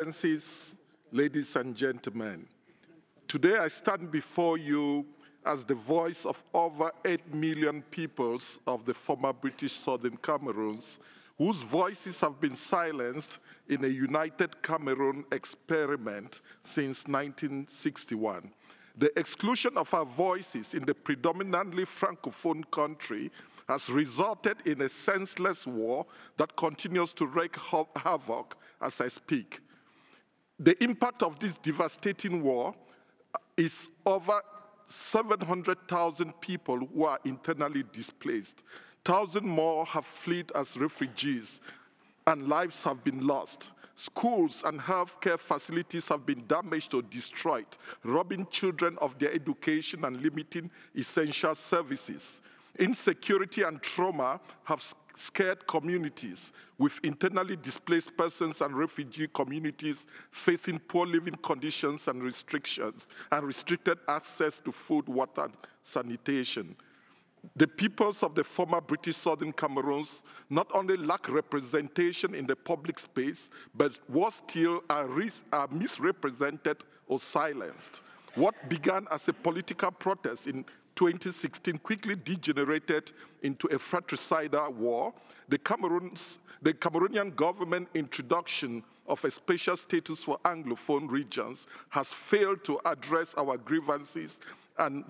Excellencies, ladies and gentlemen, today I stand before you as the voice of over 8 million peoples of the former British Southern Cameroons, whose voices have been silenced in a united Cameroon experiment since 1961. The exclusion of our voices in the predominantly Francophone country has resulted in a senseless war that continues to wreak havoc as I speak. The impact of this devastating war is over 700,000 people who are internally displaced. Thousands more have fled as refugees, and lives have been lost. Schools and healthcare facilities have been damaged or destroyed, robbing children of their education and limiting essential services. Insecurity and trauma have scared communities, with internally displaced persons and refugee communities facing poor living conditions and restrictions, and restricted access to food, water, and sanitation. The peoples of the former British Southern Cameroons not only lack representation in the public space, but worse still are misrepresented or silenced. What began as a political protest in 2016 quickly degenerated into a fratricidal war. The Cameroonian government introduction of a special status for Anglophone regions has failed to address our grievances, and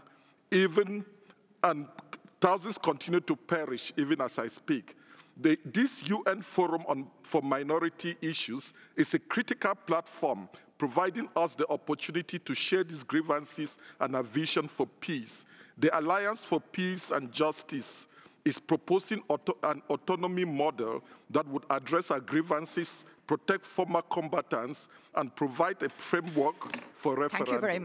thousands continue to perish even as I speak. This UN Forum for Minority Issues is a critical platform providing us the opportunity to share these grievances and a vision for peace. The Alliance for Peace and Justice is proposing an autonomy model that would address our grievances, protect former combatants, and provide a framework for referendum.